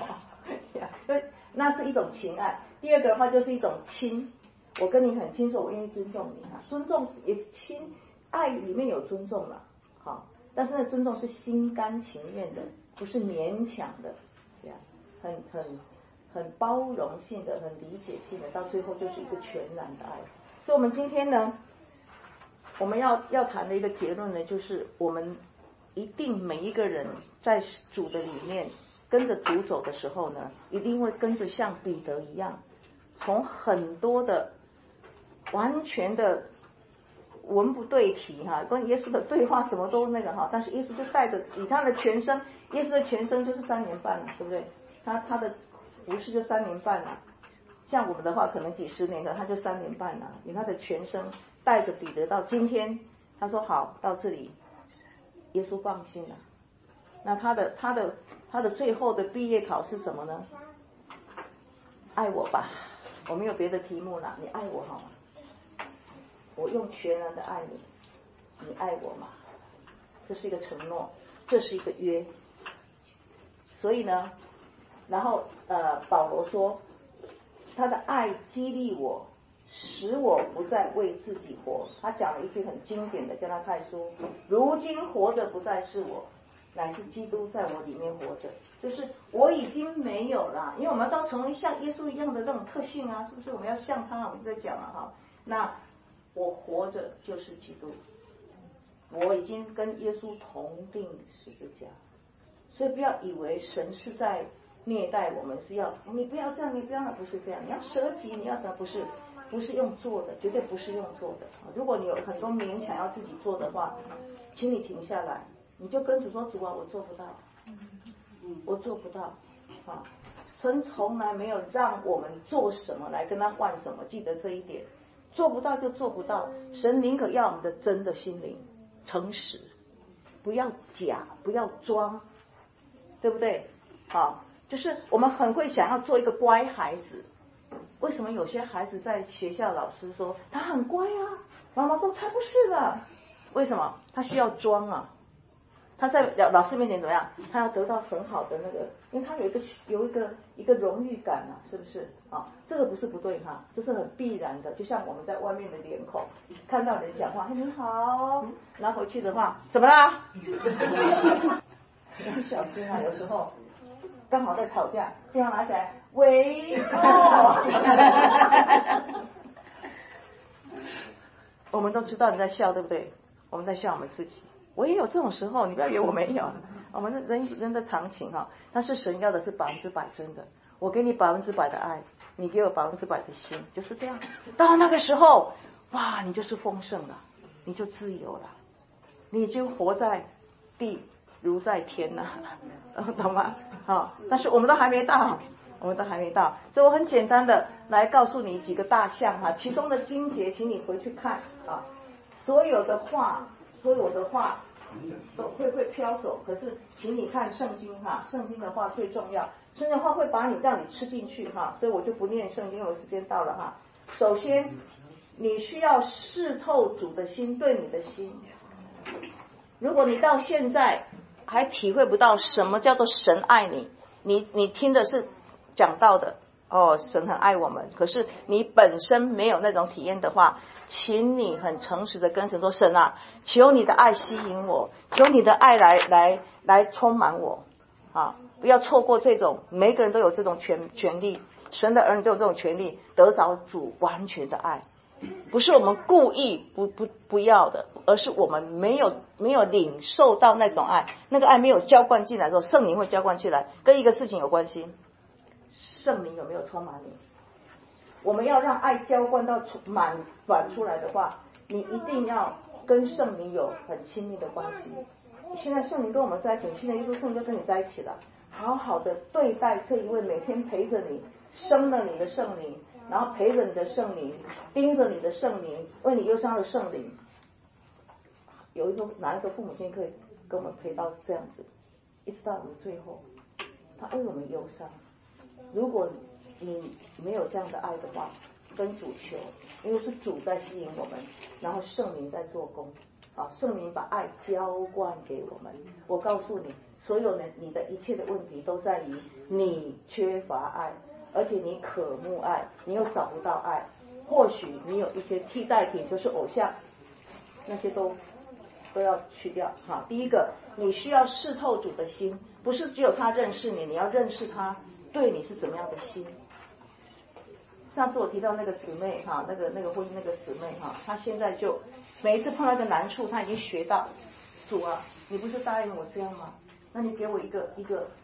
那是一种情爱。第二个的话就是一种亲，我跟你很亲说，我愿意尊重你啊，尊重也是亲，爱里面有尊重了，好，但是那尊重是心甘情愿的，不是勉强的，这样很包容性的，很理解性的，到最后就是一个全然的爱。所以我们今天呢，我们要谈的一个结论呢，就是我们一定每一个人在主的里面跟着主走的时候呢，一定会跟着像彼得一样，从很多的完全的文不对题哈，跟耶稣的对话什么都那个哈，但是耶稣就带着以他的全身，耶稣的全身就是3年半了，对不对？他的服事就3年半了，像我们的话可能几十年的，他就3年半了，以他的全身带着彼得到今天，他说好到这里，耶稣放心了。那他的最后的毕业考是什么呢？爱我吧，我没有别的题目了，你爱我好吗？我用全然的爱你，你爱我吗？这是一个承诺，这是一个约。所以呢，然后保罗说，他的爱激励我，使我不再为自己活。他讲了一句很经典的加拉太书，如今活着不再是我，乃是基督在我里面活着。就是我已经没有了，因为我们都成为像耶稣一样的那种特性啊，是不是？我们要像他，我们在讲了哈。那我活着就是基督，我已经跟耶稣同定十字架。所以不要以为神是在虐待我们，是要你不要这样，你不要那，不是这样。你要舍己，你要什么？不是用做的，绝对不是用做的。如果你有很多勉强要自己做的话，请你停下来，你就跟主说，主啊，我做不到，我做不到啊。神从来没有让我们做什么来跟他换什么，记得这一点。做不到就做不到，神宁可要我们的真的心灵诚实，不要假，不要装，对不对？好，就是我们很会想要做一个乖孩子。为什么有些孩子在学校老师说他很乖啊，妈妈说才不是的， 为什么？他需要装啊。他在老师面前怎么样？他要得到很好的那个，因为他有一个荣誉感啊，是不是啊？这个不是不对哈，这是很必然的。就像我们在外面的脸孔，看到人讲话，你好，然后回去的话，怎么啦？你要小心啊，有时候刚好在吵架，电话拿起来，喂，我们都知道你在笑，对不对？我们在笑我们自己。我也有这种时候，你不要以为我没有。我们人的常情哈，但是神要的是100%真的。我给你100%的爱，你给我100%的心，就是这样。到那个时候，哇，你就是丰盛了，你就自由了，你已经活在地如在天呐，懂吗？好，但是我们都还没到，所以我很简单的来告诉你几个大项哈，其中的经节，请你回去看啊，所有的话都会飘走，可是请你看圣经哈，圣经的话最重要，圣经的话会把你让你吃进去哈，所以我就不念圣经，因为时间到了哈。首先，你需要视透主的心对你的心。如果你到现在还体会不到什么叫做神爱你，你听的是讲到的哦，神很爱我们，可是你本身没有那种体验的话，请你很诚实的跟神说，神啊，求你的爱吸引我，求你的爱来充满我啊！不要错过这种，每个人都有这种权利，神的儿女都有这种权利，得着主完全的爱，不是我们故意不要的，而是我们没有领受到那种爱，那个爱没有浇灌进来的时候，圣灵会浇灌进来，跟一个事情有关系，圣灵有没有充满你？我们要让爱浇灌到满出来的话，你一定要跟圣灵有很亲密的关系。现在圣灵跟我们在一起，现在耶稣圣灵就跟你在一起了，好好的对待这一位每天陪着你生了你的圣灵，然后陪着你的圣灵，盯着你的圣灵，为你忧伤的圣灵。有哪一个父母亲可以跟我们陪到这样子，一直到我们最后，他为我们忧伤。如果你没有这样的爱的话，跟主求，因为是主在吸引我们，然后圣灵在做工啊，圣灵把爱浇灌给我们。我告诉你，所有你的一切的问题都在于你缺乏爱，而且你渴慕爱，你又找不到爱。或许你有一些替代品，就是偶像，那些都要去掉哈。第一个，你需要视透主的心，不是只有他认识你，你要认识他对你是怎么样的心。上次我提到那个姊妹哈，那个婚姻那个姊妹哈，她现在就每一次碰到一个难处，她已经学到，主啊，你不是答应我这样吗？那你给我一个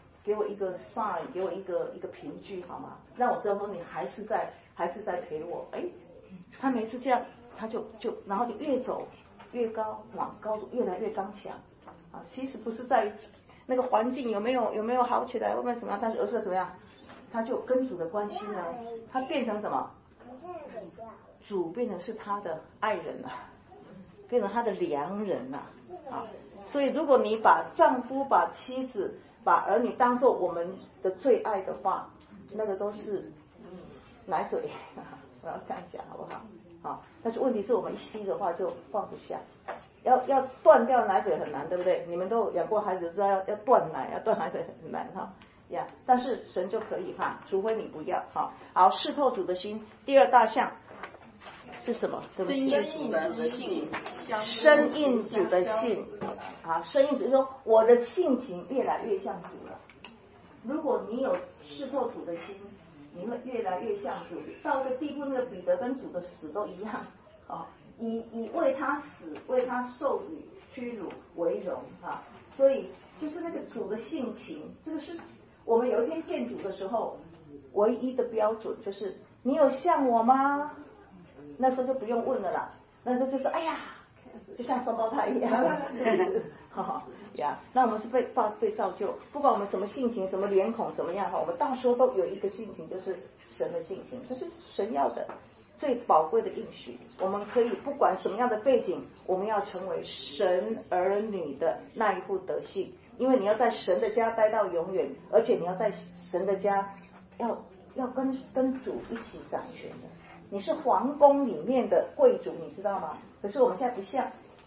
sign， 给我一个凭据好吗？让我知道说你还是在陪我。哎，她每次这样，她就然后就越走越高，往高处越来越刚强啊。其实不是在于那个环境有没有好起来，或者怎么样，但是而是怎么样？他就跟主的关系呢，他变成什么？主变成是他的爱人了，变成他的良人了啊！所以如果你把丈夫、把妻子、把儿女当作我们的最爱的话，那个都是奶嘴，我要这样讲好不好？好，但是问题是我们一吸的话就放不下，要断掉奶嘴很难，对不对？你们都养过孩子知道要断奶，要断奶嘴很难哈。但是神就可以哈，除非你不要哈。好，视透主的心。第二大项是什么？对不起， 深印主的性， 深印主的性啊，深印主就是说我的性情越来越像主了。如果你有视透主的心，你会越来越像主，到一个地步，那个彼得跟主的死都一样啊，以为他死、为他受辱、屈辱为荣啊。所以就是那个主的性情，这个是。我们有一天见主的时候，唯一的标准就是你有像我吗？那时候就不用问了啦，那时候就是哎呀，就像双胞胎一样，是不是？那我们是被造就，不管我们什么性情、什么脸孔怎么样哈，我们到时候都有一个性情，就是神的性情，这是神要的最宝贵的应许。我们可以不管什么样的背景，我们要成为神儿女的那一副德性。因为你要在神的家待到永远，而且你要在神的家要跟主一起掌权的。你是皇宫里面的贵族，你知道吗？可是我们现在不像，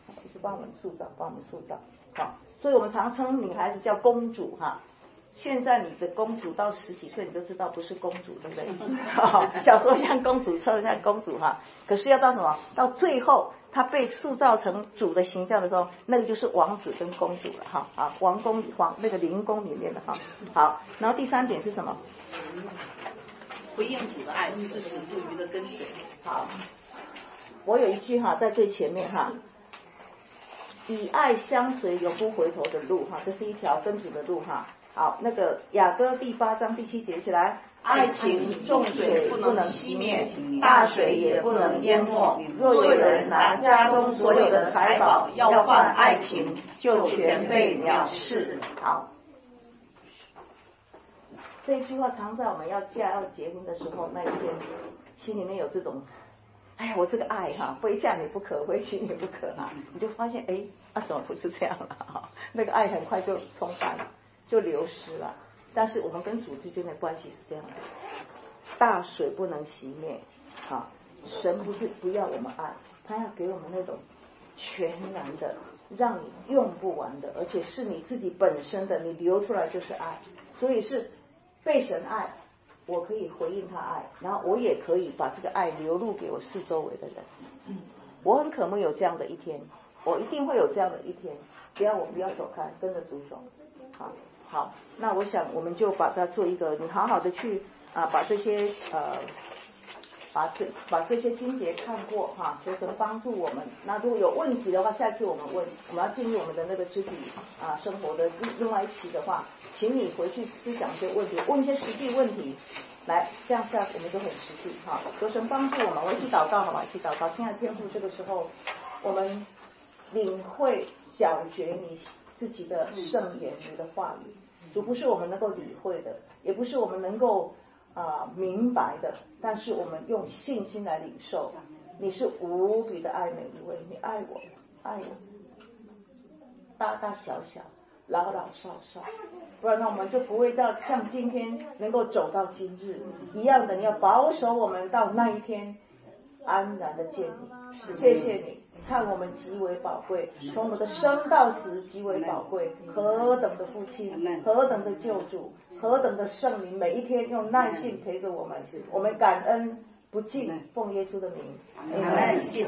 一直帮我们塑造，好，所以我们常称女孩子叫公主哈。现在你的公主到10几岁，你都知道不是公主，对不对？小时候像公主，像公主哈。可是要到什么？到最后，她被塑造成主的形象的时候，那个就是王子跟公主了哈。啊，那个灵宫里面的哈。好，然后第3点是什么？ 回应主的爱是使不渝的跟随。 好，我有一句哈，在最前面哈。以爱相随，永不回头的路哈，这是一条跟主的路哈。好，那个雅歌第8章第7节起来，爱情重水不能熄灭，大水也不能淹没。若有人拿家中所有的财宝要换爱情，就全被藐视。好，这句话常在我们要结婚的时候那一天，心里面有这种。哎呀，我这个爱哈，非嫁你不可，非娶你不可啊！你就发现，怎么不是这样了哈？那个爱很快就冲淡了，就流失了。但是我们跟主之间的关系是这样的，大水不能熄灭啊！神不是不要我们爱，他要给我们那种全然的，让你用不完的，而且是你自己本身的，你流出来就是爱，所以是被神爱。我可以回应他爱，然后我也可以把这个爱流露给我四周围的人。我很渴慕有这样的一天，我一定会有这样的一天，只要我不要走开，跟着主走。好，那我想我们就把它做一个，你好好的去把这些把这些经节看过哈，求神帮助我们。那如果有问题的话，下次我们要进入我们的那个肢体生活的另外一期的话，请你回去思想一些问题，问一些实际问题，来这样下我们就很实际哈。求神帮助我们，我一起祷告好吗？一起祷告。亲爱的天父，这个时候我们领会晓觉你自己的圣言，你的话语，主不是我们能够理会的，也不是我们能够明白的，但是我们用信心来领受。你是无比的爱每一位，你爱我，大大小小，老老少少，不然呢我们就不会像今天能够走到今日一样的。你要保守我们到那一天安然的见你。谢谢你，看我们极为宝贵，从我们的生到死极为宝贵，何等的父亲，何等的救主，何等的圣灵，每一天用耐性陪着我们，我们感恩不尽，奉耶稣的名。